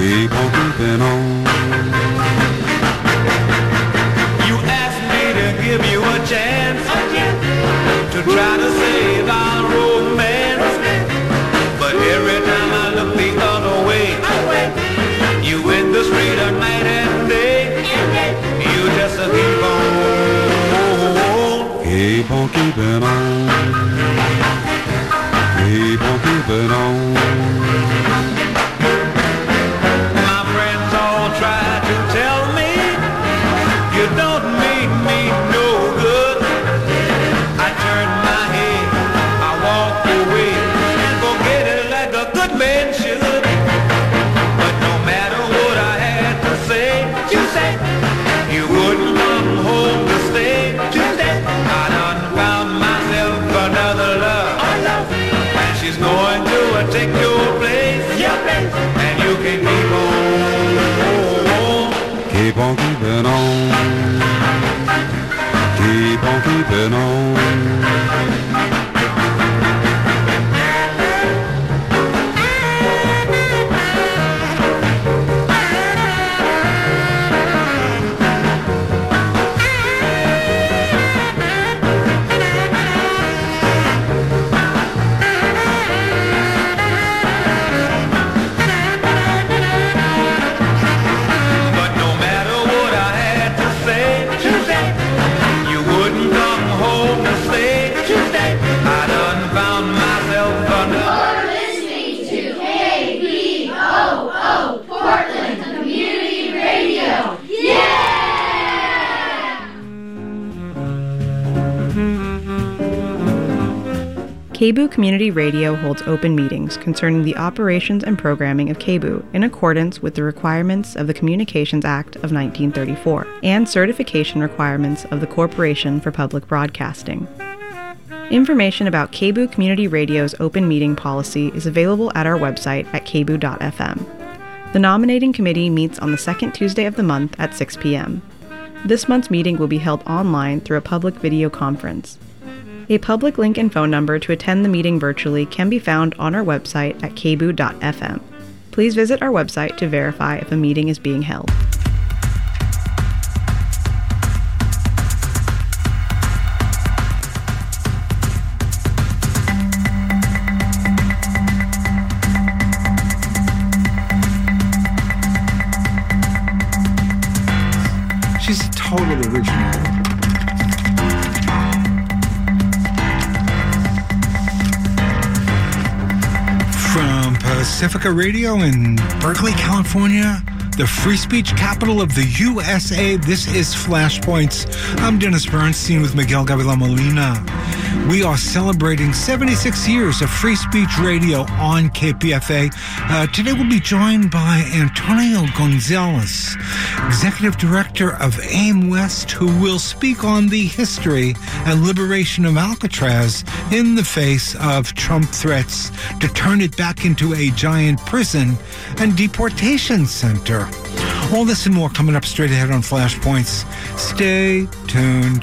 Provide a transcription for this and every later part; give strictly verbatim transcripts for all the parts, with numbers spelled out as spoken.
keep on keeping on. You asked me to give you a chance, a chance to try to save our romance, but every time I look the other way, you in the street at night and day, you just keep on, keep on keeping on, keep on keeping on. My friends all try to tell me you don't mean me no good. I turn my head, I walk away and forget it like a good man should. But no matter what I had to say, you say you wouldn't come home to stay. You say I done found myself another love, and she's going to take your place, your place, and you can keep on, keep on keeping on, keep on keeping on. K B O O Community Radio holds open meetings concerning the operations and programming of K B O O in accordance with the requirements of the Communications Act of nineteen thirty-four and certification requirements of the Corporation for Public Broadcasting. Information about K B O O Community Radio's open meeting policy is available at our website at k b o dot f m. The nominating committee meets on the second Tuesday of the month at six p.m. This month's meeting will be held online through a public video conference. A public link and phone number to attend the meeting virtually can be found on our website at k b o dot f m. Please visit our website to verify if a meeting is being held. She's a total original. From Pacifica Radio in Berkeley, California, the free speech capital of the U S A, this is Flashpoints. I'm Dennis Bernstein with Miguel Gavilan Molina. We are celebrating seventy-six years of free speech radio on K P F A. Uh, today we'll be joined by Antonio Gonzalez, Executive Director of AIM West, who will speak on the history and liberation of Alcatraz in the face of Trump threats to turn it back into a giant prison and deportation center. All this and more coming up straight ahead on Flashpoints. Stay tuned.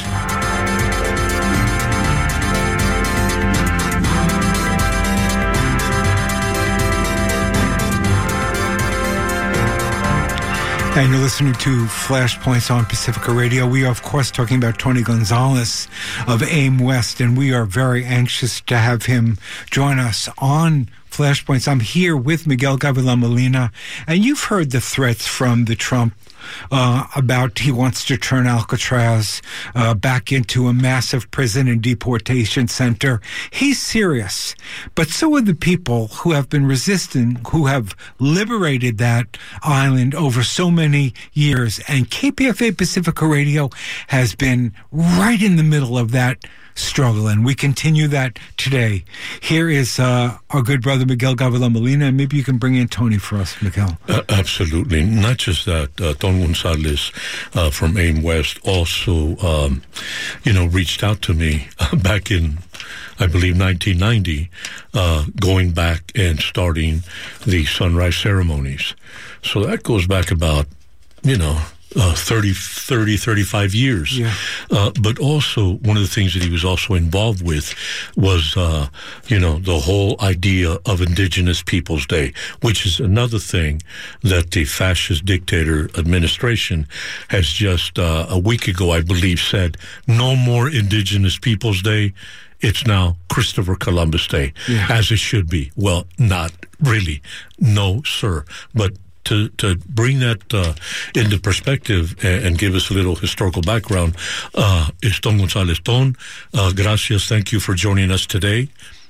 And you're listening to Flashpoints on Pacifica Radio. We are, of course, talking about Tony Gonzalez of AIM West, and we are very anxious to have him join us on Flashpoints. I'm here with Miguel Gavilan Molina, and you've heard the threats from the Trump Uh, about he wants to turn Alcatraz uh, back into a massive prison and deportation center. He's serious. But so are the people who have been resisting, who have liberated that island over so many years. And K P F A Pacifica Radio has been right in the middle of that struggle, and we continue that today. Here is uh, our good brother Miguel Gavilan Molina, and maybe you can bring in Tony for us, Miguel. Uh, absolutely. Not just that, uh, Tony Gonzalez uh, from AIM West also, um, you know, reached out to me uh, back in, I believe, nineteen ninety, uh, going back and starting the sunrise ceremonies. So that goes back about, you know, uh, thirty, thirty, thirty-five years. Yeah. Uh, but also, one of the things that he was also involved with was, uh, you know, the whole idea of Indigenous Peoples Day, which is another thing that the fascist dictator administration has just uh, a week ago, I believe, said, no more Indigenous Peoples Day. It's now Christopher Columbus Day, yeah. as it should be. Well, not really. No, sir. But to, to bring that uh, into perspective and, and give us a little historical background, uh, is Ton Gonzalez. Ton, uh, gracias. Thank you for joining us today.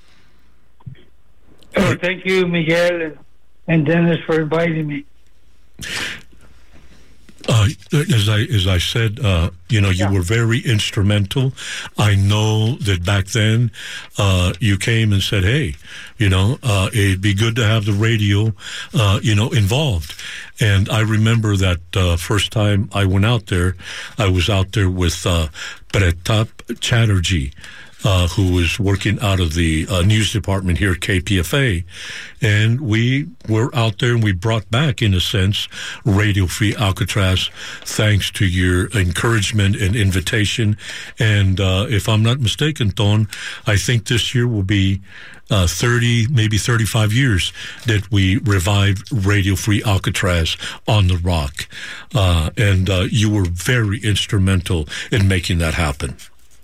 Oh, thank you, Miguel and, and Dennis, for inviting me. Uh, as I as I said, uh, you know, you Yeah. were very instrumental. I know that back then uh, you came and said, "Hey, you know, uh, it'd be good to have the radio, uh, you know, involved." And I remember that uh, first time I went out there, I was out there with uh, Pratap Chatterjee, Uh, who was working out of the uh, news department here at K P F A. And we were out there and we brought back, in a sense, Radio Free Alcatraz, thanks to your encouragement and invitation. And uh, if I'm not mistaken, Ton, I think this year will be uh, thirty, maybe thirty-five years that we revived Radio Free Alcatraz on the Rock. Uh, and uh, you were very instrumental in making that happen.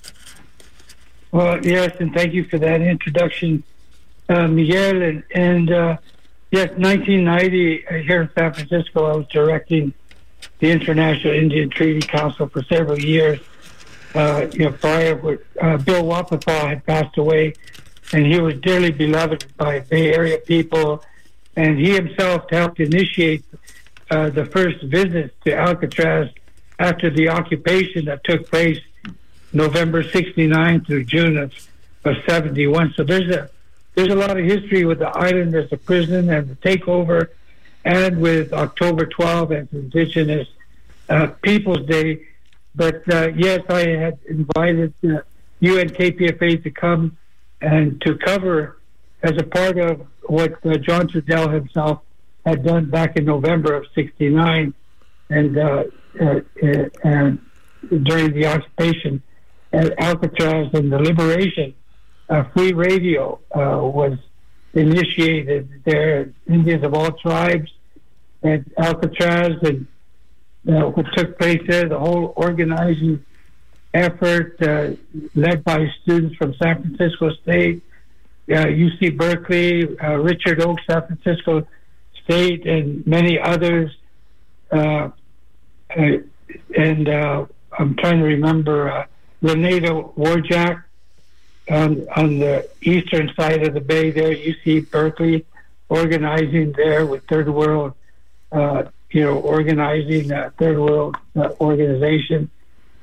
Well, yes, and thank you for that introduction, uh, Miguel. And, and uh, yes, nineteen ninety, uh, here in San Francisco, I was directing the International Indian Treaty Council for several years. Uh, you know, prior, uh, Bill Wapapaw had passed away, and he was dearly beloved by Bay Area people, and he himself helped initiate uh, the first visits to Alcatraz after the occupation that took place November sixty-nine through June of, of seventy-one. So there's a there's a lot of history with the island as a prison and the takeover, and with October twelfth as Indigenous uh, Peoples Day. But uh, yes, I had invited uh, you and K P F A to come and to cover as a part of what uh, John Trudell himself had done back in November of sixty-nine, and uh, uh, uh, and during the occupation at Alcatraz and the liberation, uh, free radio uh, was initiated there. Indians of all tribes at Alcatraz, and uh, what took place there, the whole organizing effort uh, led by students from San Francisco State, uh, U C Berkeley, uh, Richard Oak, San Francisco State, and many others. Uh, uh, and uh, I'm trying to remember uh, Renata Warjack on, on the eastern side of the bay there, U C Berkeley, organizing there with Third World, uh, you know, organizing uh, Third World uh, organization.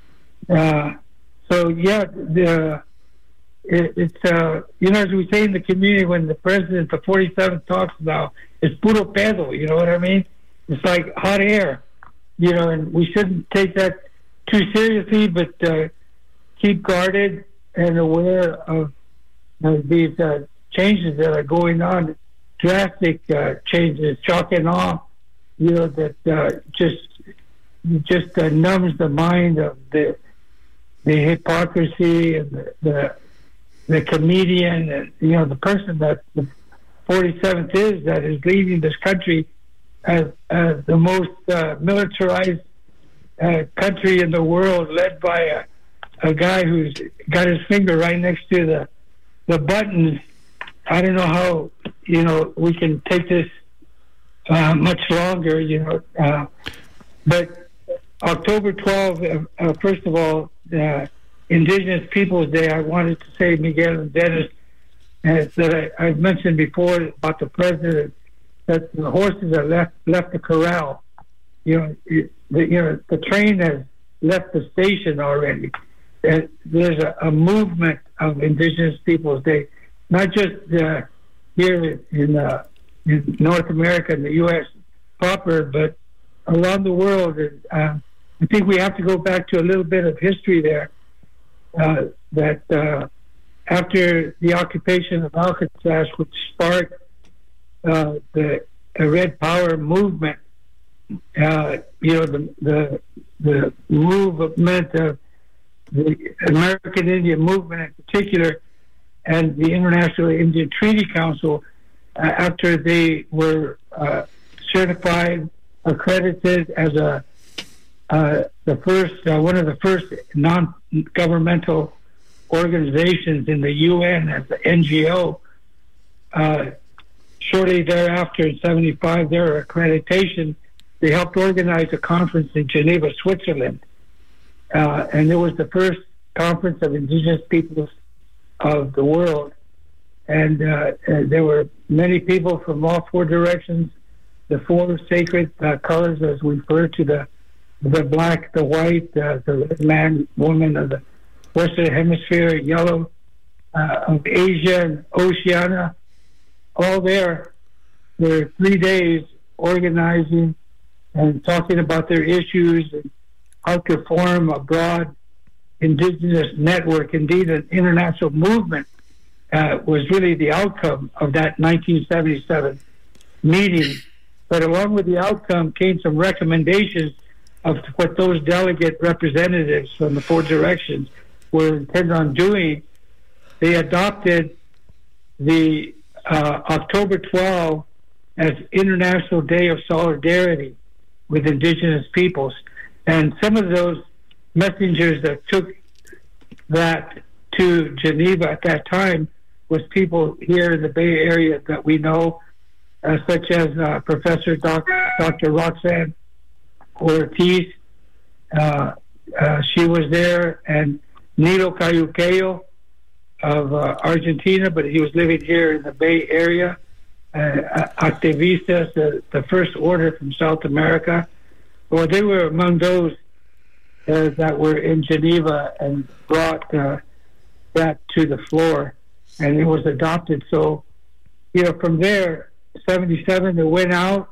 Uh, so, yeah, the, it, it's, uh, you know, as we say in the community, when the president, the forty-seventh, talks now, it's puro pedo, you know what I mean? It's like hot air, you know, and we shouldn't take that too seriously, but uh, keep guarded and aware of uh, these uh, changes that are going on, drastic uh, changes, shock and awe, you know, that uh, just just uh, numbs the mind of the the hypocrisy and the, the the comedian, and, you know, the person that the forty-seventh is, that is leading this country as, as the most uh, militarized uh, country in the world, led by a a guy who's got his finger right next to the the buttons. I don't know how, you know, we can take this uh, much longer, you know. Uh, but October twelfth, uh, uh, first of all, uh, Indigenous Peoples Day, I wanted to say, Miguel and Dennis, uh, that I, I've mentioned before about the president, that the horses are left left the corral. You know, it, the, you know, the train has left the station already. And there's a, a movement of Indigenous Peoples Day, not just uh, here in, uh, in North America and the U S proper, but around the world. And, uh, I think we have to go back to a little bit of history there, uh, that uh, after the occupation of Alcatraz, which sparked uh, the, the Red Power movement, uh, you know, the, the the movement of the American Indian movement in particular, and the International Indian Treaty Council, uh, after they were uh, certified, accredited as a uh, the first uh, one of the first non-governmental organizations in the U N as the N G O. Uh, shortly thereafter, in seventy-five, their accreditation, they helped organize a conference in Geneva, Switzerland. Uh, and it was the first conference of indigenous peoples of the world. And, uh, and there were many people from all four directions, the four sacred uh, colors, as we refer to the the black, the white, uh, the red man, woman of the Western Hemisphere, yellow uh, of Asia and Oceania, all there. There were three days organizing and talking about their issues and how to form a broad indigenous network. Indeed, an international movement uh, was really the outcome of that nineteen seventy-seven meeting. But along with the outcome came some recommendations of what those delegate representatives from the four directions were intent on doing. They adopted the uh, October twelfth as International Day of Solidarity with Indigenous Peoples. And some of those messengers that took that to Geneva at that time was people here in the Bay Area that we know, uh, such as uh, Professor Doc, Doctor Roxanne Ortiz. Uh, uh, she was there, and Nilo Cayuqueo of uh, Argentina, but he was living here in the Bay Area. Uh, Activistas, the, the First Order from South America. Well, they were among those uh, that were in Geneva and brought uh, that to the floor, and it was adopted. So, you know, from there, seventy-seven, it went out,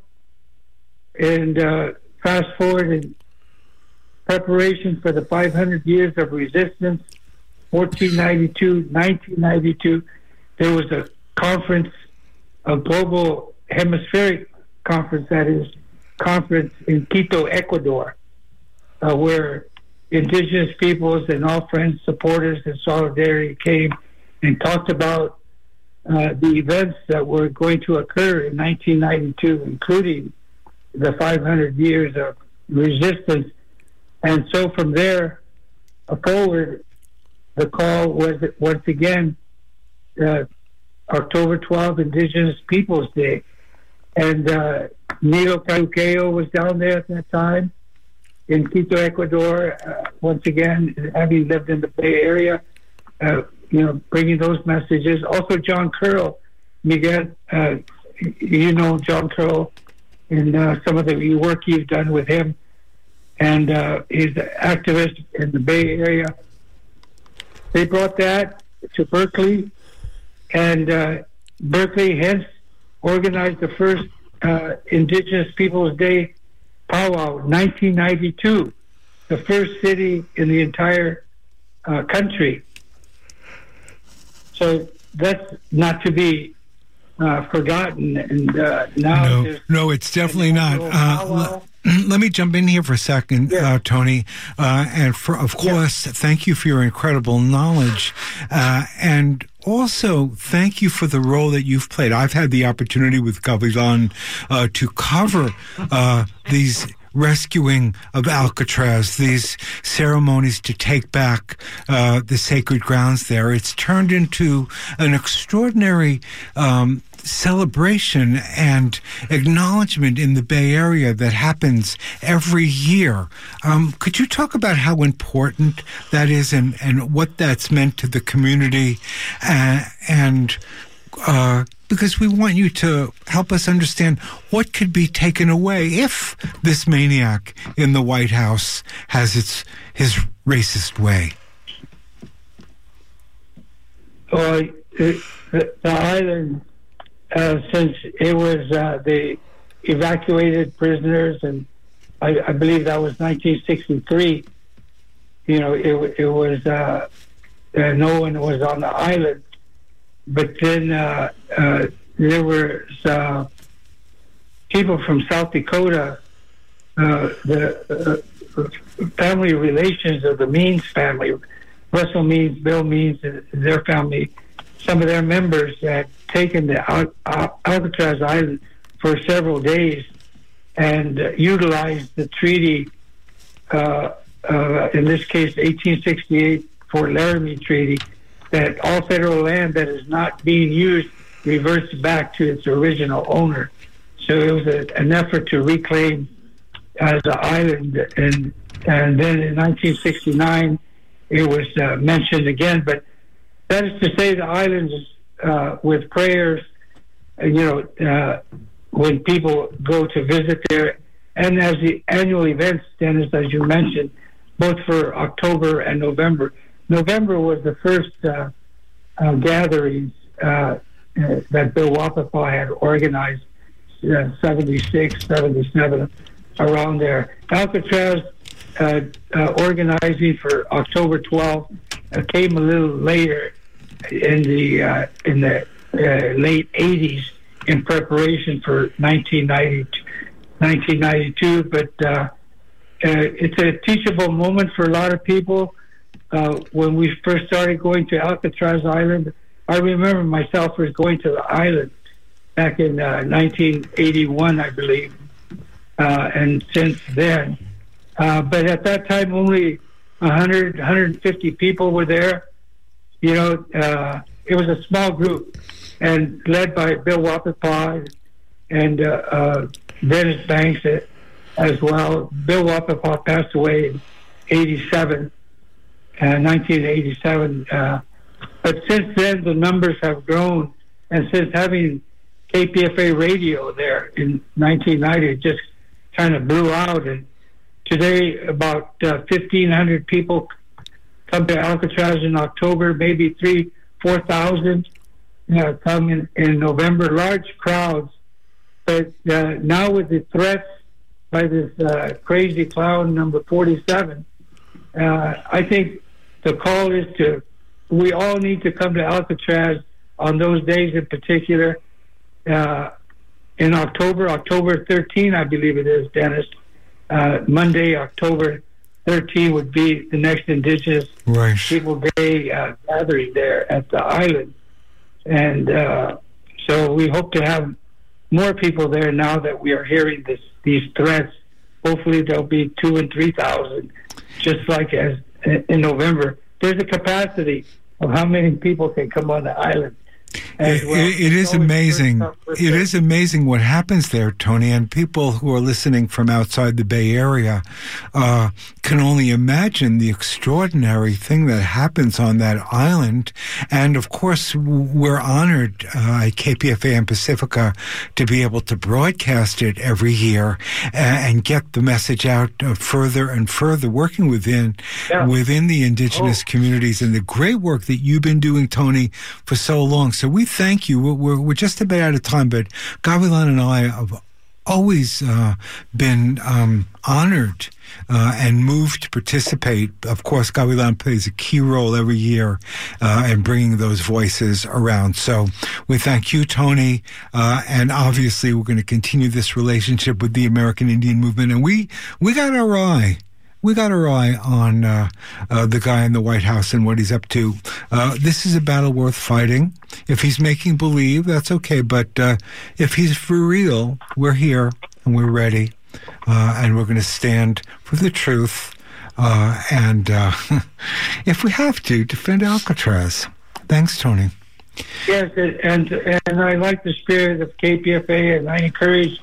and uh, fast forward in preparation for the five hundred years of resistance, fourteen ninety-two, nineteen ninety-two, there was a conference, a global hemispheric conference, that is, conference in Quito, Ecuador, uh, where indigenous peoples and all friends, supporters, and solidarity came and talked about uh, the events that were going to occur in nineteen ninety-two, including the five hundred years of resistance. And so from there forward, the call was once again uh, October twelfth, Indigenous Peoples Day. And uh, Nilo Cayuqueo was down there at that time in Quito, Ecuador, uh, once again, having lived in the Bay Area, uh, you know, bringing those messages. Also, John Curl, Miguel, uh, you know John Curl, and uh, some of the work you've done with him, and uh, he's an activist in the Bay Area. They brought that to Berkeley, and uh, Berkeley hence organized the first uh, Indigenous Peoples Day powwow, nineteen ninety-two, the first city in the entire uh, country. So that's not to be uh, forgotten. And uh, now, no, no, it's definitely not. Uh, let, let me jump in here for a second, yeah. uh, Tony. Uh, and for, of course, yeah. thank you for your incredible knowledge. Uh, and also, thank you for the role that you've played. I've had the opportunity with Gavilan uh, to cover uh, these rescuing of Alcatraz, these ceremonies to take back uh, the sacred grounds there. It's turned into an extraordinary um, celebration and acknowledgement in the Bay Area that happens every year. Um, could you talk about how important that is and, and what that's meant to the community? Uh, and uh, because we want you to help us understand what could be taken away if this maniac in the White House has its his racist way. Well, the, the island, uh, since it was uh, the evacuated prisoners, and I, I believe that was nineteen sixty-three, you know, it, it was, uh, uh, no one was on the island. But then uh, uh, there were uh, people from South Dakota uh, the uh, family relations of the Means family, Russell Means, Bill Means, and their family, some of their members had taken the Al- Al- Alcatraz Island for several days and uh, utilized the treaty, uh, uh, in this case, eighteen sixty-eight Fort Laramie Treaty, that all federal land that is not being used reverts back to its original owner. So it was a, an effort to reclaim as an island, and and then in nineteen sixty-nine it was uh, mentioned again. But that is to say, the islands, uh, with prayers, uh, you know, uh, when people go to visit there, and as the annual events, Dennis, as you mentioned, both for October and November. November was the first uh, uh, gatherings uh, uh, that Bill Wapapaw had organized, uh, seventy-six, seventy-seven, around there. Alcatraz uh, uh, organizing for October twelfth uh, came a little later in the uh, in the uh, late eighties in preparation for nineteen ninety, nineteen ninety-two. But uh, uh, it's a teachable moment for a lot of people. Uh, when we first started going to Alcatraz Island, I remember myself was going to the island back in uh, nineteen eighty-one, I believe, uh, and since then. Uh, but at that time, only one hundred, one hundred fifty people were there. You know, uh, it was a small group, and led by Bill Wapapaw and uh, uh, Dennis Banks as well. Bill Wapapaw passed away in eighty-seven. Uh, nineteen eighty-seven, uh, but since then the numbers have grown, and since having K P F A radio there in nineteen ninety, it just kind of blew out. And today, about uh, fifteen hundred people come to Alcatraz in October, maybe three, four thousand you know, come in, in November, large crowds. But uh, now with the threats by this uh, crazy clown number forty-seven, uh, I think the call is to, we all need to come to Alcatraz on those days in particular. Uh, in October, October thirteenth, I believe it is, Dennis. Uh, Monday, October thirteenth would be the next Indigenous right. People Day uh, gathering there at the island. And uh, so we hope to have more people there now that we are hearing this, these threats. Hopefully there'll be two and three thousand, just like as in November. There's a capacity of how many people can come on the island. As well. It, it is amazing. It is amazing what happens there, Tony, and people who are listening from outside the Bay Area uh, can only imagine the extraordinary thing that happens on that island. And of course, we're honored uh, at K P F A and Pacifica to be able to broadcast it every year and, and get the message out uh, further and further, working within yeah. within the indigenous oh. communities, and the great work that you've been doing, Tony, for so long. So we thank you. We're, we're just about out of time, but Gavilan and I have always uh, been um, honored uh, and moved to participate. Of course, Gavilan plays a key role every year uh, in bringing those voices around. So we thank you, Tony, uh, and obviously we're going to continue this relationship with the American Indian Movement, and we, we got our eye. We got our eye on uh, uh, the guy in the White House and what he's up to. Uh, this is a battle worth fighting. If he's making believe, that's okay. But uh, if he's for real, we're here and we're ready. Uh, and we're going to stand for the truth. Uh, and uh, if we have to, defend Alcatraz. Thanks, Tony. Yes, and and I like the spirit of K P F A, and I encourage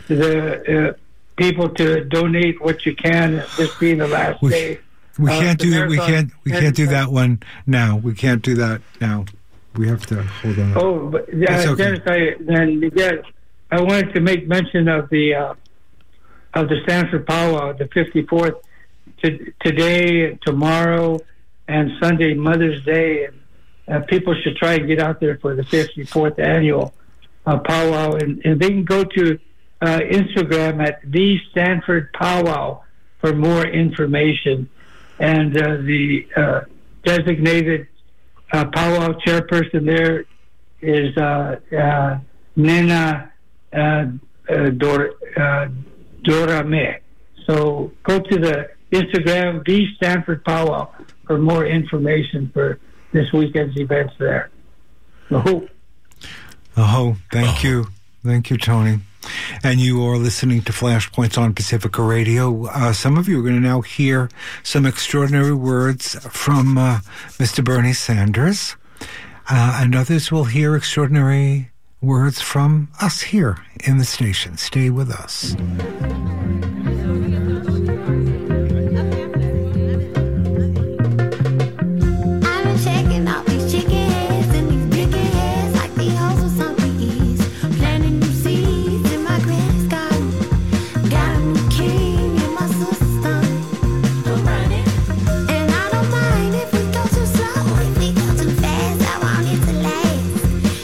the uh, people to donate what you can. This being the last we, day. We can't do that. We can't. We can't do that one now. We can't do that now. We have to hold on. Oh, but yeah, okay. Dennis, I, then Miguel, I wanted to make mention of the uh, of the Stanford Powwow, the fifty-fourth, to, today, tomorrow, and Sunday, Mother's Day. And uh, people should try and get out there for the fifty-fourth annual uh, powwow, and, and they can go to uh, Instagram at the Stanford Powwow for more information. And uh, the uh, designated uh, powwow chairperson there is uh, uh, Nena uh, uh, Dor, uh, Dorame. So go to the Instagram, the Stanford Powwow, for more information for this weekend's events there. Oh, oh thank you. Thank you, Tony. And you are listening to Flashpoints on Pacifica Radio. Uh, some of you are going to now hear some extraordinary words from uh, Mister Bernie Sanders, uh, and others will hear extraordinary words from us here in the station. Stay with us.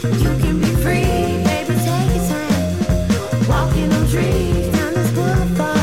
Walking on trees down this boulevard.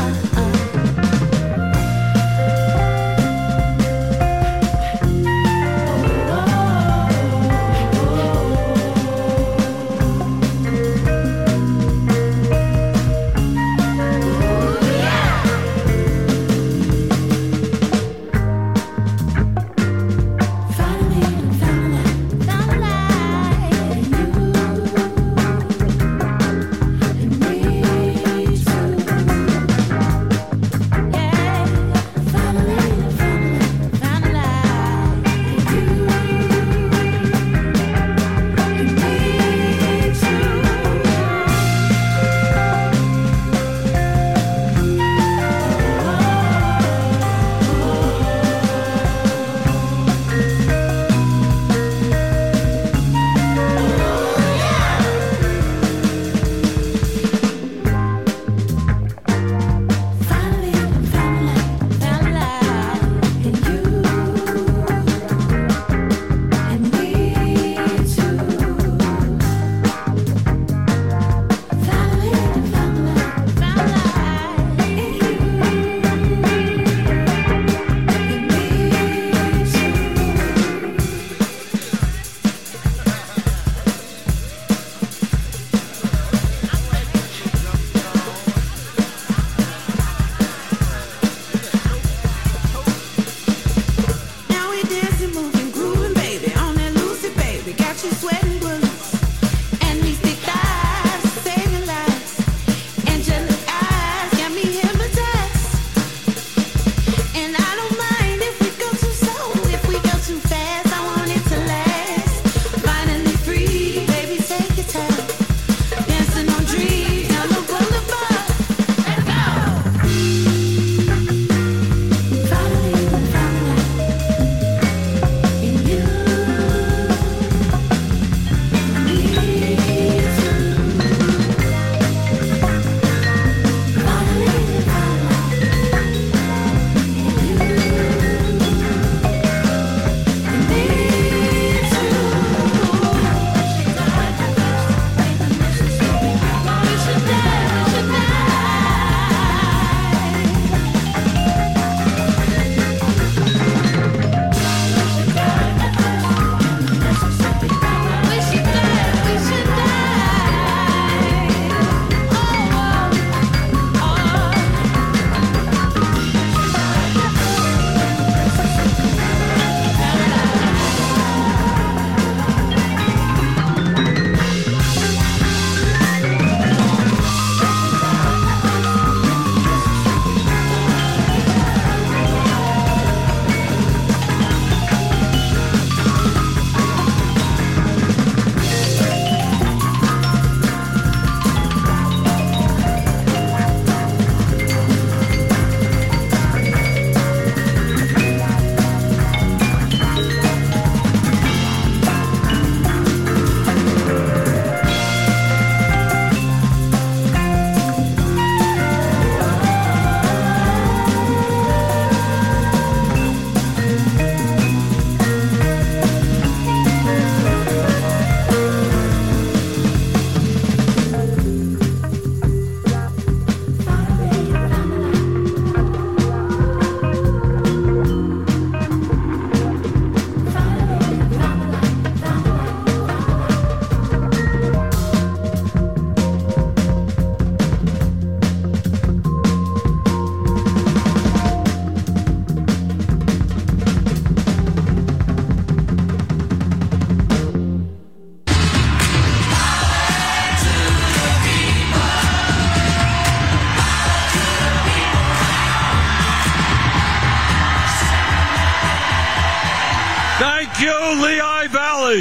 Thank you, Lehigh Valley.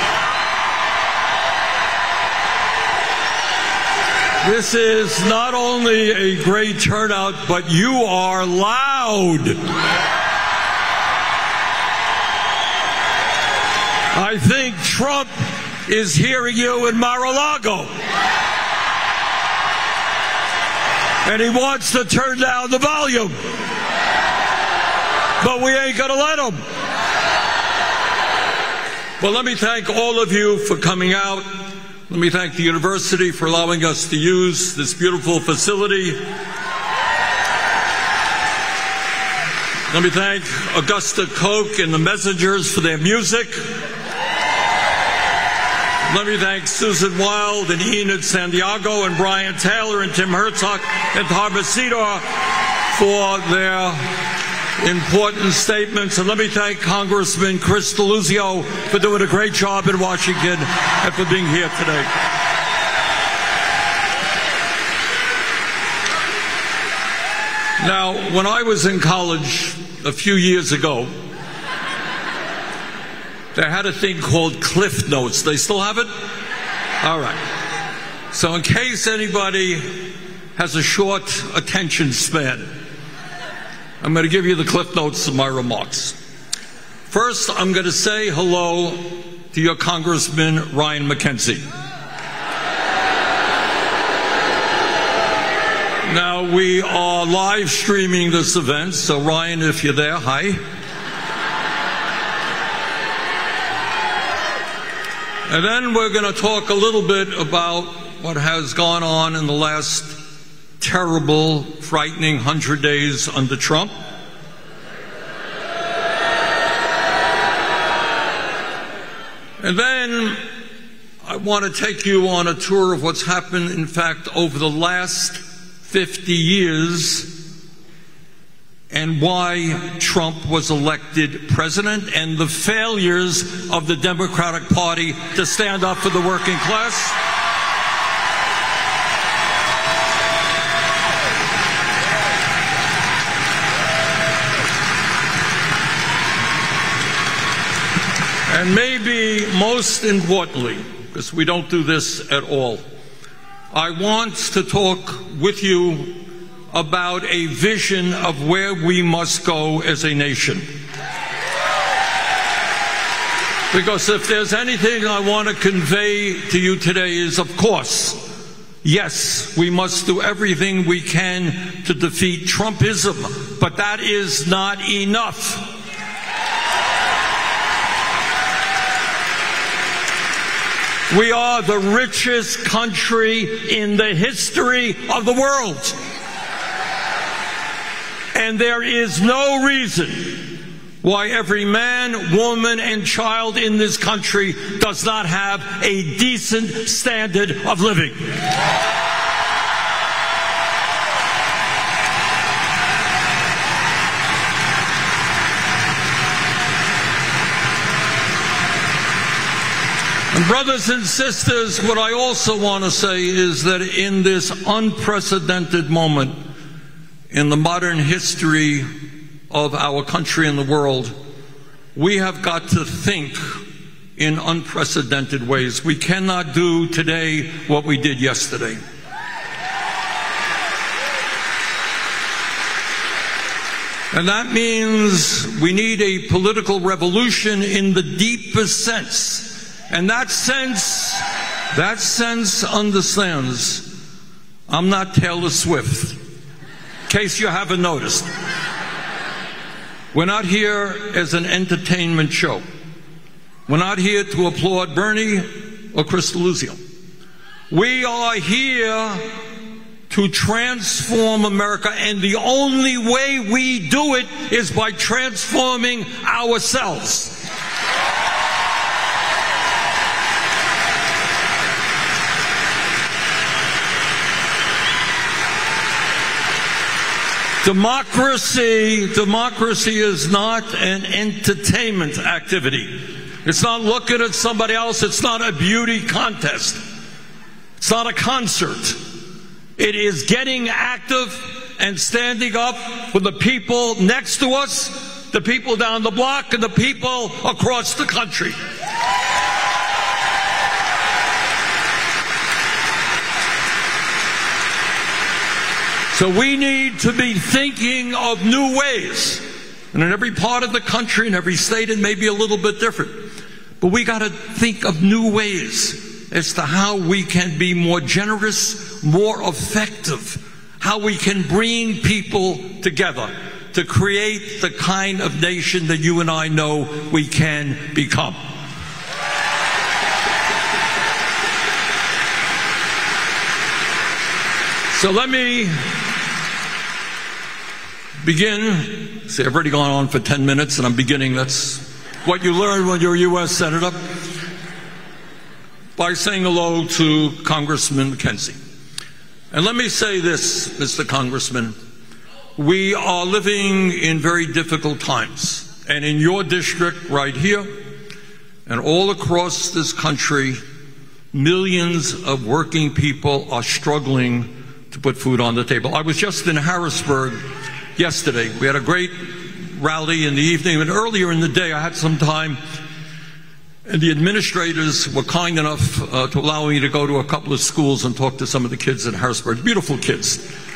This is not only a great turnout, but you are loud. I think Trump is hearing you in Mar-a-Lago. And he wants to turn down the volume. But we ain't going to let him. Well, let me thank all of you for coming out. Let me thank the university for allowing us to use this beautiful facility. Let me thank Augusta Koch and the Messengers for their music. Let me thank Susan Wild and Enid Santiago and Brian Taylor and Tim Herzog and Harbor Cedar for their important statements. And let me thank Congressman Chris Deluzio for doing a great job in Washington and for being here today. Now, when I was in college a few years ago, they had a thing called Cliff Notes. They still have it? All right. So in case anybody has a short attention span, I'm going to give you the Cliff Notes of my remarks. First, I'm going to say hello to your Congressman Ryan McKenzie. Now, we are live streaming this event, so Ryan, if you're there, hi. And then we're going to talk a little bit about what has gone on in the last terrible, frightening hundred days under Trump. And then I want to take you on a tour of what's happened, in fact, over the last fifty years and why Trump was elected president and the failures of the Democratic Party to stand up for the working class. And maybe most importantly, because we don't do this at all, I want to talk with you about a vision of where we must go as a nation. Because if there's anything I want to convey to you today is, of course, yes, we must do everything we can to defeat Trumpism, but that is not enough. We are the richest country in the history of the world. And there is no reason why every man, woman, and child in this country does not have a decent standard of living. And brothers and sisters, what I also want to say is that in this unprecedented moment in the modern history of our country and the world, we have got to think in unprecedented ways. We cannot do today what we did yesterday. And that means we need a political revolution in the deepest sense. And that sense, that sense understands I'm not Taylor Swift. In case you haven't noticed. We're not here as an entertainment show. We're not here to applaud Bernie or Chris Deluzio. We are here to transform America, and the only way we do it is by transforming ourselves. Democracy, democracy is not an entertainment activity. It's not looking at somebody else. It's not a beauty contest. It's not a concert. It is getting active and standing up for the people next to us the people down the block, and the people across the country. So we need to be thinking of new ways. And in every part of the country, in every state, it may be a little bit different. But we got to think of new ways as to how we can be more generous, more effective, how we can bring people together to create the kind of nation that you and I know we can become. So let me begin. See, I've already gone on for ten minutes and I'm beginning. That's what you learn when you're a U S Senator. By saying hello to Congressman McKenzie. And let me say this, Mister Congressman. We are living in very difficult times. And in your district right here and all across this country, millions of working people are struggling to put food on the table. I was just in Harrisburg yesterday. We had a great rally in the evening, and earlier in the day I had some time, and the administrators were kind enough uh, to allow me to go to a couple of schools and talk to some of the kids in Harrisburg. Beautiful kids.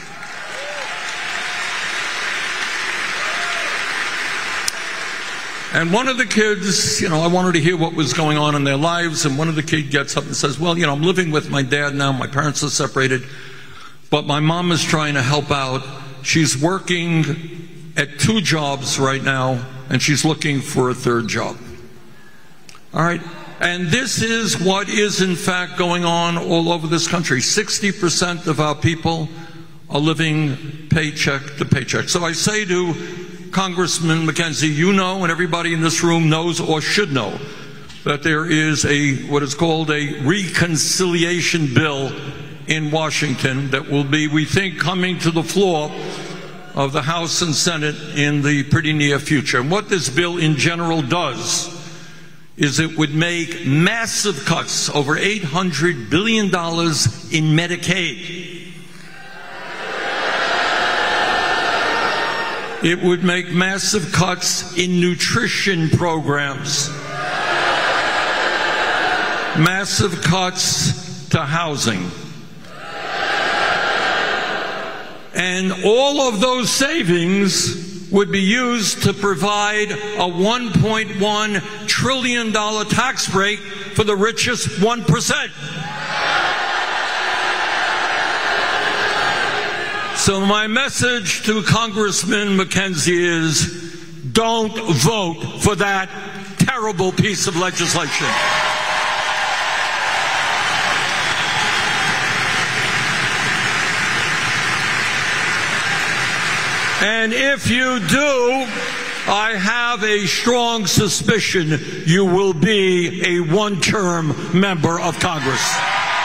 And one of the kids, you know, I wanted to hear what was going on in their lives, and one of the kids gets up and says, well, you know, I'm living with my dad now. My parents are separated, but my mom is trying to help out. She's working at two jobs right now, and she's looking for a third job. All right? And this is what is, in fact, going on all over this country. sixty percent of our people are living paycheck to paycheck. So I say to Congressman McKenzie, you know, and everybody in this room knows or should know, that there is a, what is called a reconciliation bill in Washington that will be, we think, coming to the floor of the House and Senate in the pretty near future. And what this bill in general does is it would make massive cuts, over eight hundred billion dollars in Medicaid. It would make massive cuts in nutrition programs. Massive cuts to housing. And all of those savings would be used to provide a one point one trillion dollar tax break for the richest one percent. So my message to Congressman McKenzie is, don't vote for that terrible piece of legislation. And if you do, I have a strong suspicion you will be a one-term member of Congress.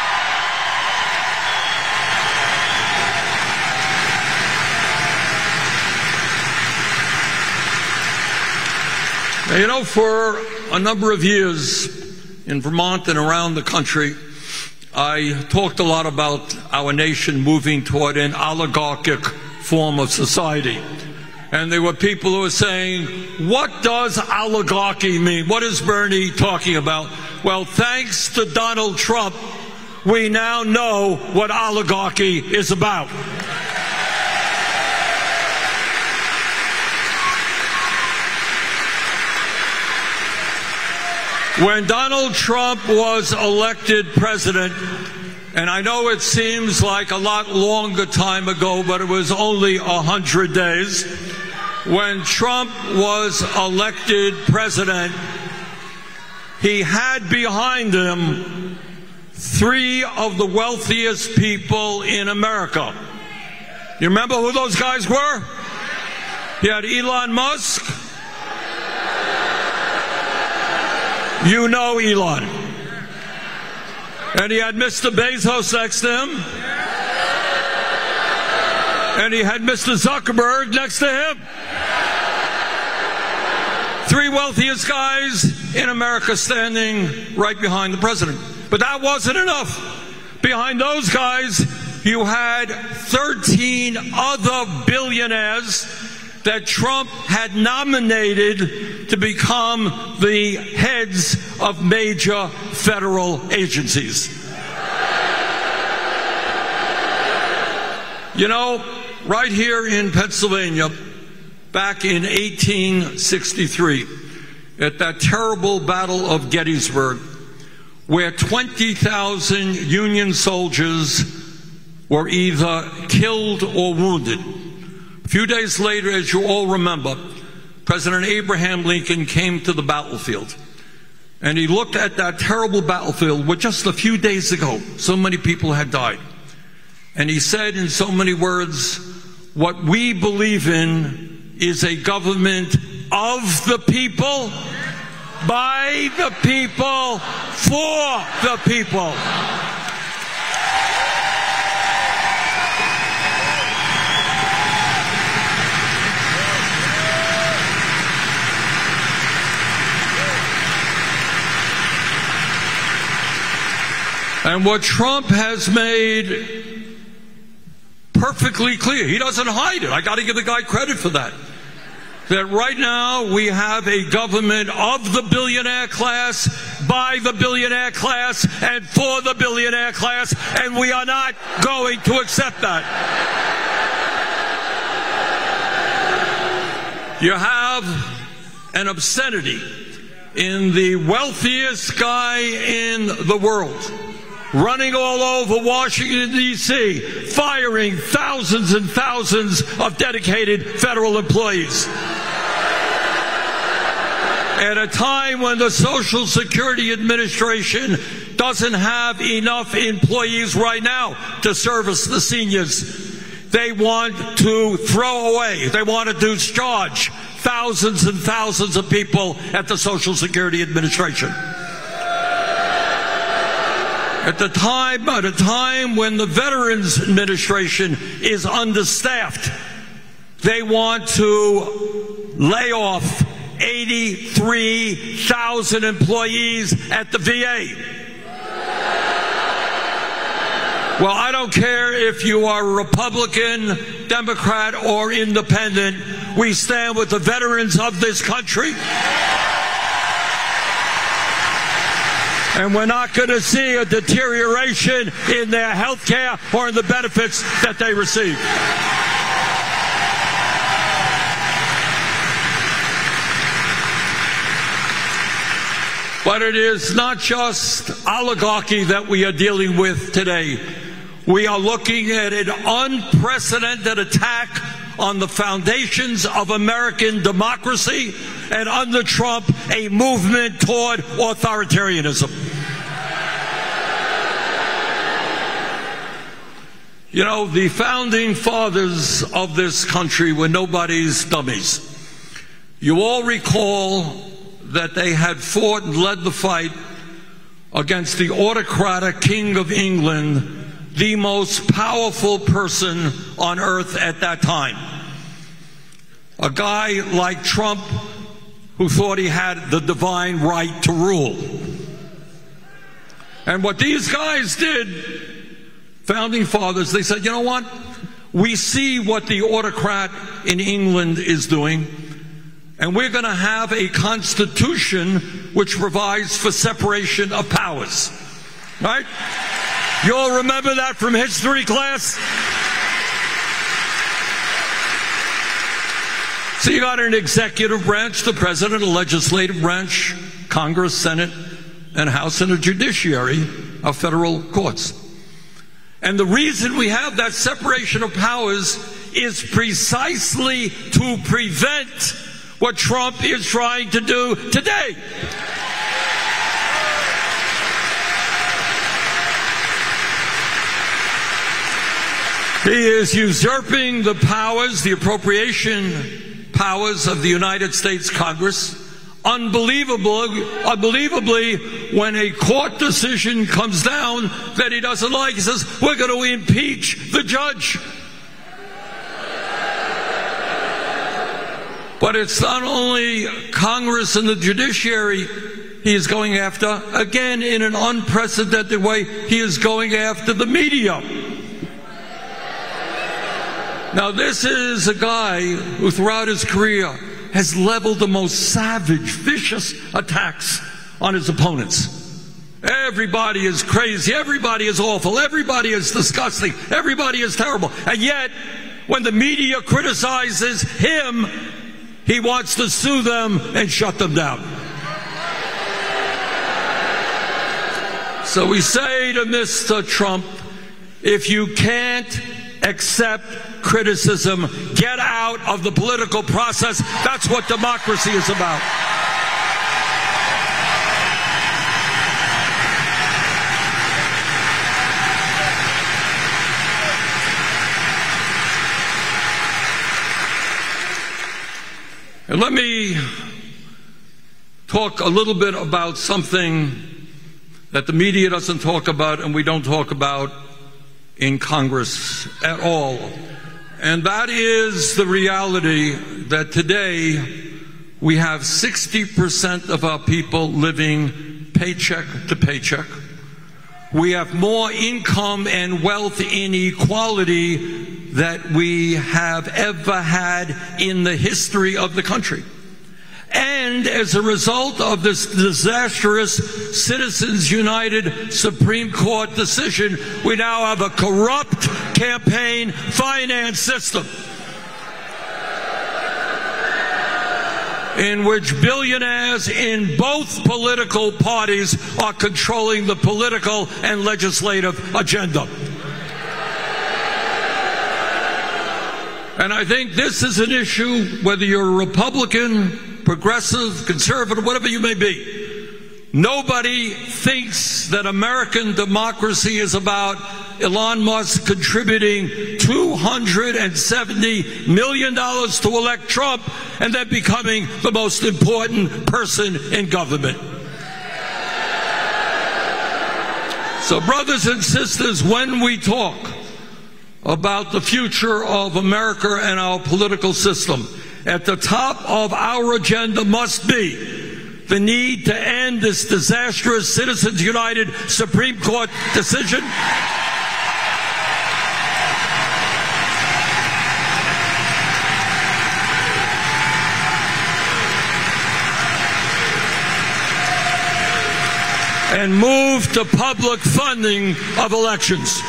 Now, you know, for a number of years in Vermont and around the country, I talked a lot about our nation moving toward an oligarchic form of society. And there were people who were saying, what does oligarchy mean? What is Bernie talking about? Well, thanks to Donald Trump, we now know what oligarchy is about. When Donald Trump was elected president, and I know it seems like a lot longer time ago, but it was only a hundred days. When Trump was elected president, he had behind him three of the wealthiest people in America. You remember who those guys were? He had Elon Musk. You know Elon. And he had Mister Bezos next to him. And he had Mister Zuckerberg next to him. Three wealthiest guys in America standing right behind the president. But that wasn't enough. Behind those guys, you had thirteen other billionaires that Trump had nominated to become the heads of major federal agencies. You know, right here in Pennsylvania, back in eighteen sixty-three, at that terrible Battle of Gettysburg, where twenty thousand Union soldiers were either killed or wounded. A few days later, as you all remember, President Abraham Lincoln came to the battlefield, and he looked at that terrible battlefield where just a few days ago so many people had died. And he said in so many words, what we believe in is a government of the people, by the people, for the people. And what Trump has made perfectly clear, he doesn't hide it. I got to give the guy credit for that. That right now we have a government of the billionaire class, by the billionaire class, and for the billionaire class, and we are not going to accept that. You have an obscenity in the wealthiest guy in the world, running all over Washington, D C, firing thousands and thousands of dedicated federal employees. At a time when the Social Security Administration doesn't have enough employees right now to service the seniors, they want to throw away, they want to discharge thousands and thousands of people at the Social Security Administration. At the time, at a time when the Veterans Administration is understaffed, they want to lay off eighty-three thousand employees at the V A. Well, I don't care if you are Republican, Democrat, or Independent. We stand with the veterans of this country. And we're not going to see a deterioration in their health care or in the benefits that they receive. But it is not just oligarchy that we are dealing with today. We are looking at an unprecedented attack on the foundations of American democracy, and under Trump, a movement toward authoritarianism. You know, the founding fathers of this country were nobody's dummies. You all recall that they had fought and led the fight against the autocratic King of England, the most powerful person on earth at that time. A guy like Trump who thought he had the divine right to rule. And what these guys did, founding fathers, they said, you know what? We see what the autocrat in England is doing, and we're going to have a constitution which provides for separation of powers. Right? You all remember that from history class? So you got an executive branch, the president, a legislative branch, Congress, Senate, and House, and a judiciary of federal courts. And the reason we have that separation of powers is precisely to prevent what Trump is trying to do today. He is usurping the powers, the appropriation powers of the United States Congress. Unbelievably, unbelievably, when a court decision comes down that he doesn't like, he says, we're going to impeach the judge. But it's not only Congress and the judiciary he is going after. Again, in an unprecedented way, he is going after the media. Now, this is a guy who throughout his career has leveled the most savage, vicious attacks on his opponents. Everybody is crazy. Everybody is awful. Everybody is disgusting. Everybody is terrible. And yet, when the media criticizes him, he wants to sue them and shut them down. So we say to Mister Trump, if you can't accept criticism, get out of the political process. That's what democracy is about. And let me talk a little bit about something that the media doesn't talk about and we don't talk about in Congress at all. And that is the reality that today we have sixty percent of our people living paycheck to paycheck. We have more income and wealth inequality that we have ever had in the history of the country. And as a result of this disastrous Citizens United Supreme Court decision, we now have a corrupt campaign finance system in which billionaires in both political parties are controlling the political and legislative agenda. And I think this is an issue, whether you're a Republican, progressive, conservative, whatever you may be. Nobody thinks that American democracy is about Elon Musk contributing two hundred seventy million dollars to elect Trump and then becoming the most important person in government. So, brothers and sisters, when we talk about the future of America and our political system, at the top of our agenda must be the need to end this disastrous Citizens United Supreme Court decision. And move to public funding of elections.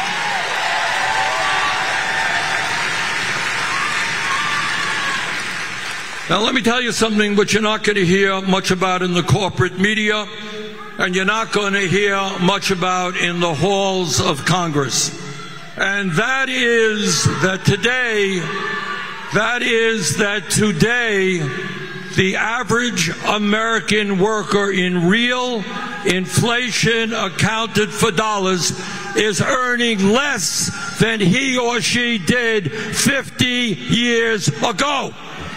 Now, let me tell you something which you're not going to hear much about in the corporate media, and you're not going to hear much about in the halls of Congress. And that is that today, that is that today, the average American worker in real inflation accounted for dollars is earning less than he or she did fifty years ago.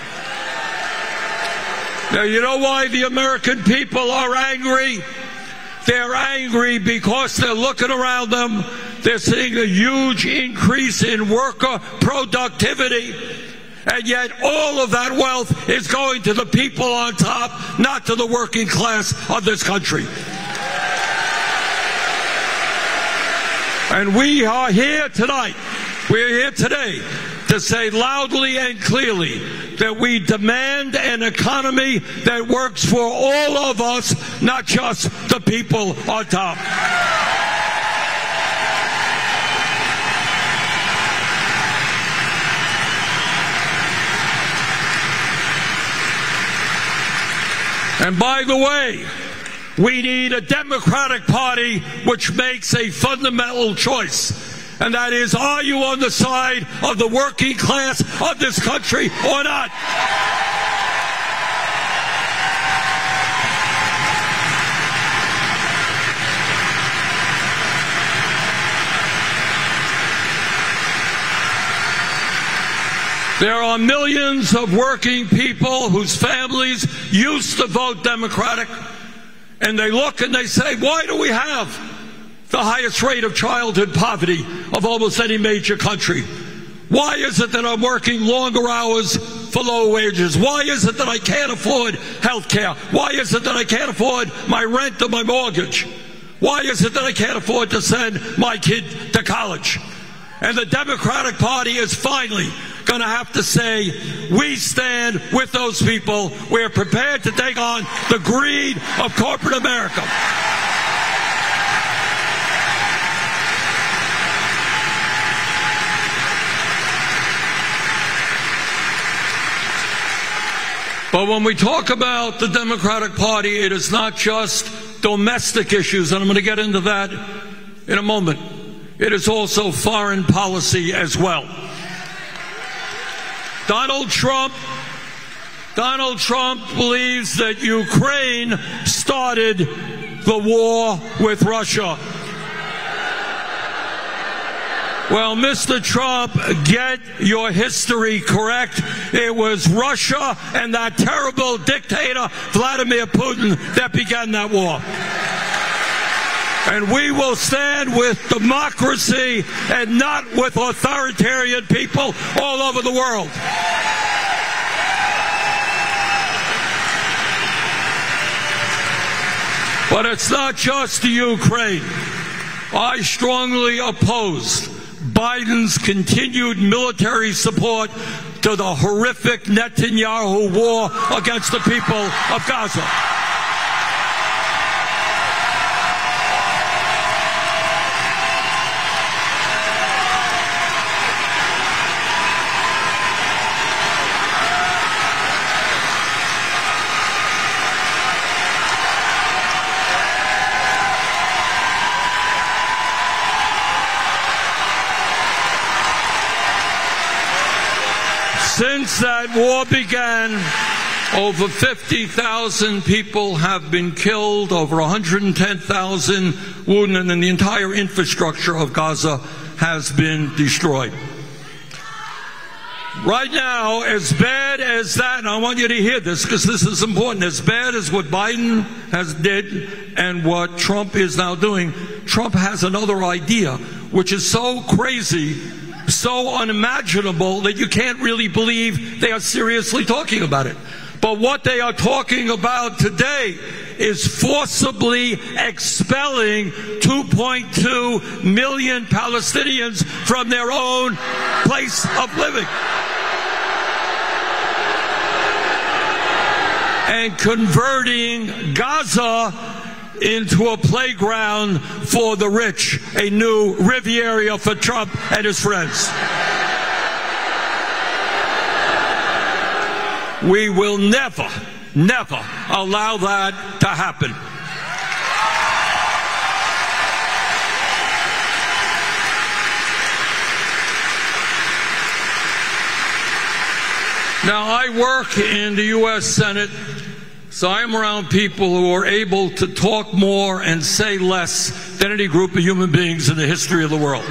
Now, you know why the American people are angry? They're angry because they're looking around them. They're seeing a huge increase in worker productivity. And yet all of that wealth is going to the people on top, not to the working class of this country. And we are here tonight, we're here today to say loudly and clearly that we demand an economy that works for all of us, not just the people on top. And by the way, we need a Democratic Party which makes a fundamental choice. And that is, are you on the side of the working class of this country or not? There are millions of working people whose families used to vote Democratic, and they look and they say, why do we have the highest rate of childhood poverty of almost any major country? Why is it that I'm working longer hours for low wages? Why is it that I can't afford health care? Why is it that I can't afford my rent or my mortgage? Why is it that I can't afford to send my kid to college? And the Democratic Party is finally going to have to say, we stand with those people. We're prepared to take on the greed of corporate America. But when we talk about the Democratic Party, it is not just domestic issues, and I'm going to get into that in a moment. It is also foreign policy as well. Donald Trump, Donald Trump believes that Ukraine started the war with Russia. Well, Mister Trump, get your history correct. It was Russia and that terrible dictator, Vladimir Putin, that began that war. And we will stand with democracy and not with authoritarian people all over the world. But it's not just the Ukraine. I strongly oppose Biden's continued military support to the horrific Netanyahu war against the people of Gaza. Since that war began, over fifty thousand people have been killed, over one hundred ten thousand wounded, and the entire infrastructure of Gaza has been destroyed. Right now, as bad as that, and I want you to hear this because this is important, as bad as what Biden has did and what Trump is now doing, Trump has another idea, which is so crazy, so unimaginable that you can't really believe they are seriously talking about it. But what they are talking about today is forcibly expelling two point two million Palestinians from their own place of living and converting Gaza into a playground for the rich, a new Riviera for Trump and his friends. We will never, never allow that to happen. Now, I work in the U S Senate, so I'm around people who are able to talk more and say less than any group of human beings in the history of the world.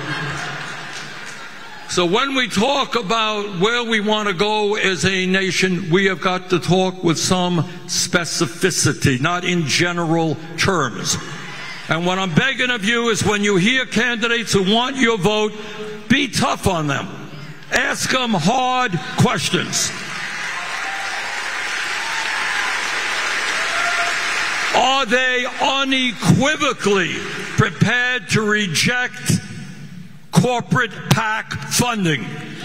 So when we talk about where we want to go as a nation, we have got to talk with some specificity, not in general terms. And what I'm begging of you is when you hear candidates who want your vote, be tough on them. Ask them hard questions. Are they unequivocally prepared to reject corporate PAC funding?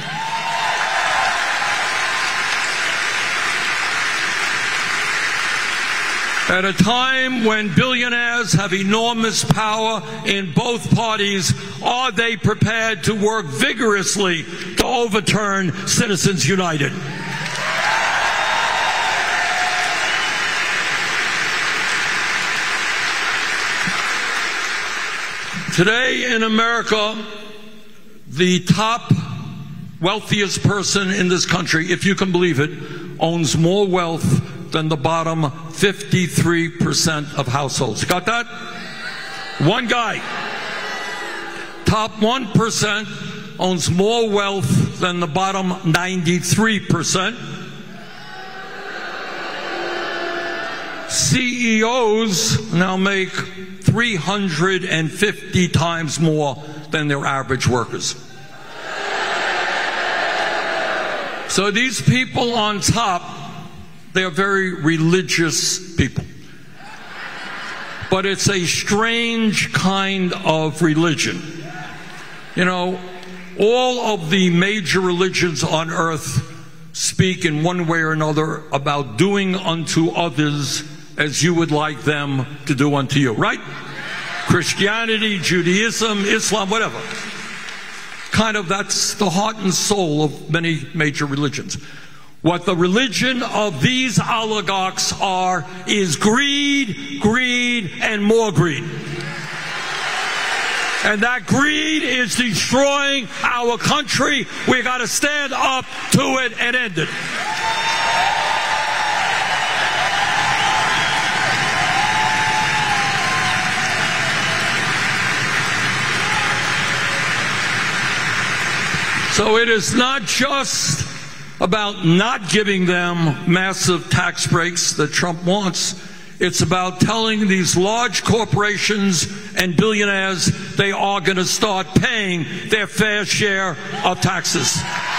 At a time when billionaires have enormous power in both parties, are they prepared to work vigorously to overturn Citizens United? Today in America, the top wealthiest person in this country, if you can believe it, owns more wealth than the bottom fifty-three percent of households. You got that? One guy. Top one percent owns more wealth than the bottom ninety-three percent. C E Os now make three hundred fifty times more than their average workers. So these people on top, they are very religious people. But it's a strange kind of religion. You know, all of the major religions on earth speak in one way or another about doing unto others as you would like them to do unto you, right? Christianity, Judaism, Islam, whatever. Kind of that's the heart and soul of many major religions. What the religion of these oligarchs are is greed, greed, and more greed. And that greed is destroying our country. We got to stand up to it and end it. So it is not just about not giving them massive tax breaks that Trump wants. It's about telling these large corporations and billionaires they are going to start paying their fair share of taxes.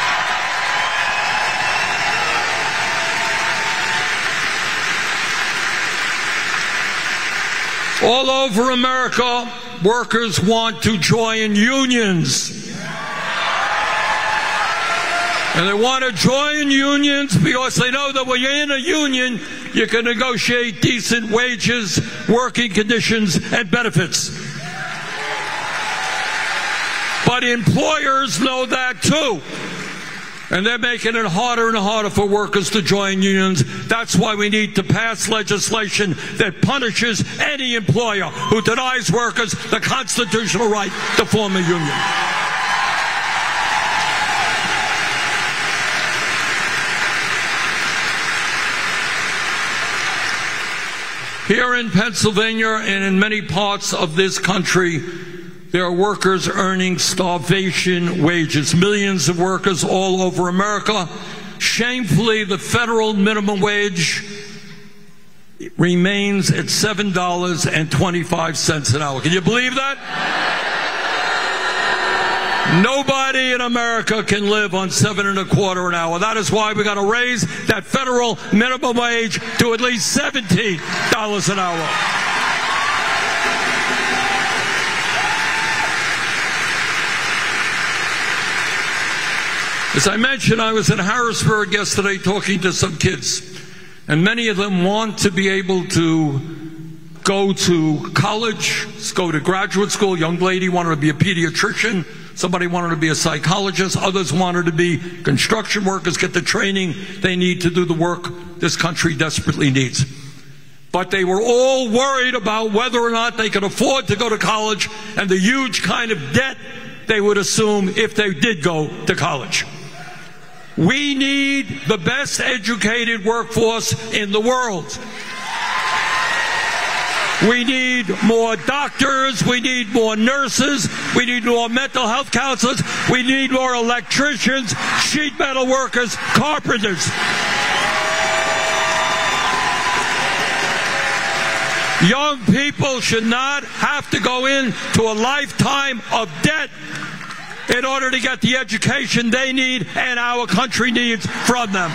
All over America, workers want to join unions. And they want to join unions because they know that when you're in a union, you can negotiate decent wages, working conditions, and benefits. But employers know that too. And they're making it harder and harder for workers to join unions. That's why we need to pass legislation that punishes any employer who denies workers the constitutional right to form a union. Here in Pennsylvania and in many parts of this country, there are workers earning starvation wages. Millions of workers all over America. Shamefully, the federal minimum wage remains at seven dollars and twenty-five cents an hour. Can you believe that? Nobody in America can live on seven and a quarter an hour. That is why we got to raise that federal minimum wage to at least seventeen dollars an hour. As I mentioned, I was in Harrisburg yesterday talking to some kids, and many of them want to be able to go to college, go to graduate school. A young lady wanted to be a pediatrician. Somebody wanted to be a psychologist. Others wanted to be construction workers, get the training they need to do the work this country desperately needs. But they were all worried about whether or not they could afford to go to college and the huge kind of debt they would assume if they did go to college. We need the best educated workforce in the world. We need more doctors, we need more nurses, we need more mental health counselors, we need more electricians, sheet metal workers, carpenters. Young people should not have to go into a lifetime of debt in order to get the education they need and our country needs from them.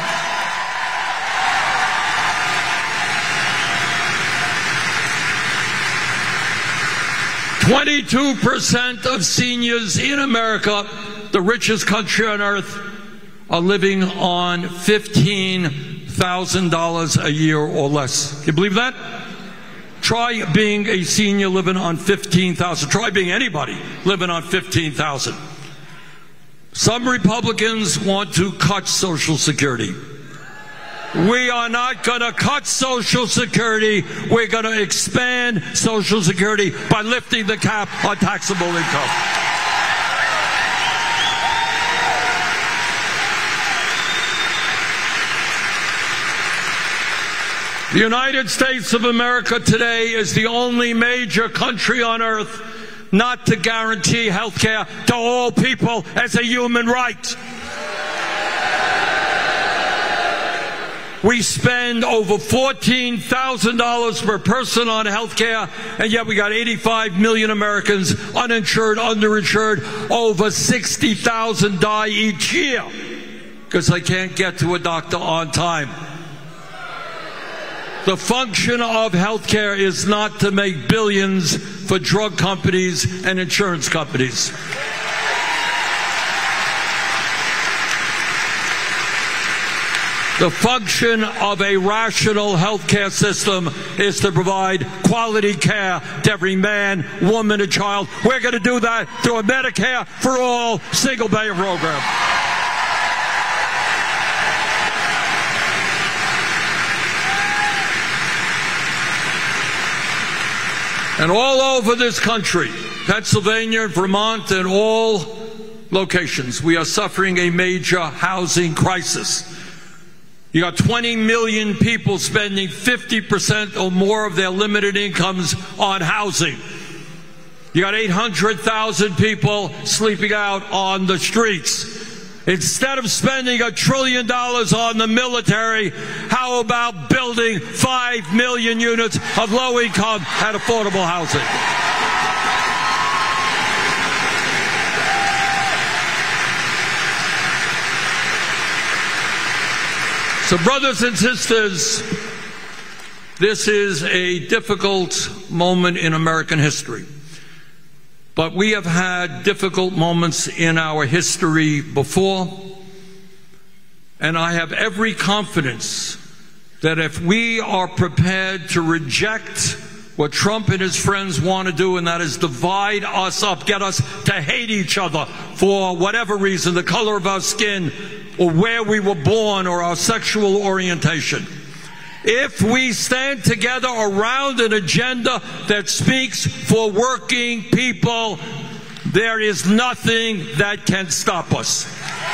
twenty-two percent of seniors in America, the richest country on earth, are living on fifteen thousand dollars a year or less. Can you believe that? Try being a senior living on fifteen thousand dollars. Try being anybody living on fifteen thousand dollars. Some Republicans want to cut Social Security. We are not going to cut Social Security. We're going to expand Social Security by lifting the cap on taxable income. The United States of America today is the only major country on earth not to guarantee health care to all people as a human right. We spend over fourteen thousand dollars per person on health care, and yet we got eighty-five million Americans uninsured, underinsured. Over sixty thousand die each year because they can't get to a doctor on time. The function of health care is not to make billions for drug companies and insurance companies. The function of a rational healthcare system is to provide quality care to every man, woman, and child. We're going to do that through a Medicare for all single-payer program. And all over this country, Pennsylvania, Vermont, and all locations, we are suffering a major housing crisis. You got twenty million people spending fifty percent or more of their limited incomes on housing. You got eight hundred thousand people sleeping out on the streets. Instead of spending a trillion dollars on the military, how about building five million units of low-income and affordable housing? So, brothers and sisters, this is a difficult moment in American history. But we have had difficult moments in our history before, and I have every confidence that if we are prepared to reject what Trump and his friends want to do, and that is divide us up, get us to hate each other for whatever reason, the color of our skin, or where we were born, or our sexual orientation. If we stand together around an agenda that speaks for working people, there is nothing that can stop us.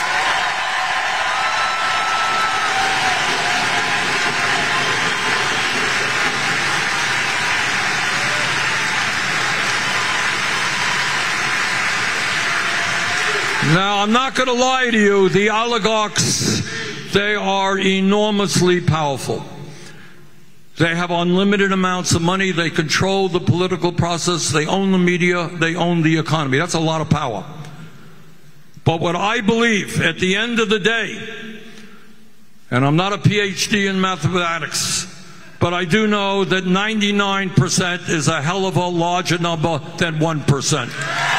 Now, I'm not going to lie to you, the oligarchs, they are enormously powerful. They have unlimited amounts of money. They control the political process. They own the media. They own the economy. That's a lot of power. But what I believe at the end of the day, and I'm not a P H D in mathematics, but I do know that ninety-nine percent is a hell of a larger number than one percent.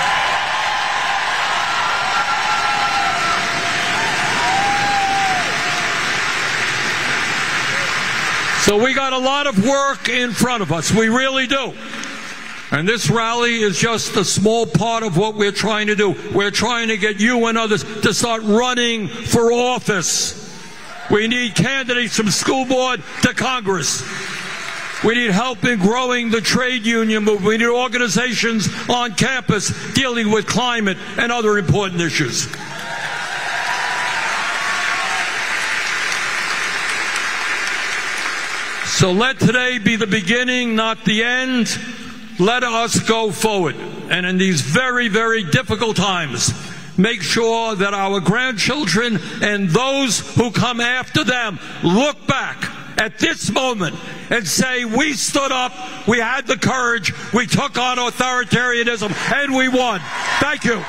So we got a lot of work in front of us. We really do. And this rally is just a small part of what we're trying to do. We're trying to get you and others to start running for office. We need candidates from school board to Congress. We need help in growing the trade union movement. We need organizations on campus dealing with climate and other important issues. So let today be the beginning, not the end. Let us go forward. And in these very, very difficult times, make sure that our grandchildren and those who come after them look back at this moment and say, we stood up, we had the courage, we took on authoritarianism, and we won. Thank you.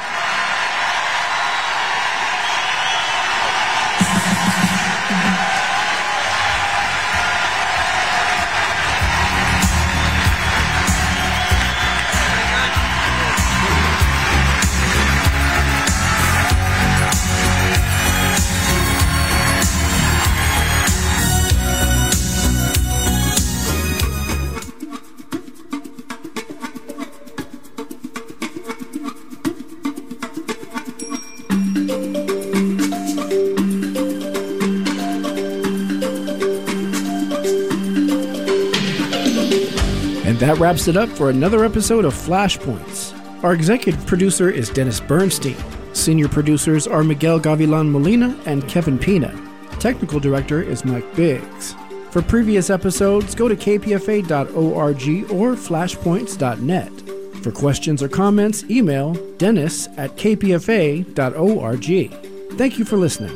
That wraps it up for another episode of Flashpoints. Our executive producer is Dennis Bernstein. Senior producers are Miguel Gavilan Molina and Kevin Pina. Technical director is Mike Biggs. For previous episodes, go to k p f a dot org or flashpoints dot net. For questions or comments, email dennis at k p f a dot org. Thank you for listening.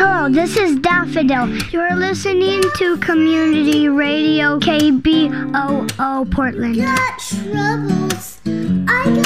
Hello, this is Daffodil. You're listening to Community Radio K B O O Portland. Got troubles. I got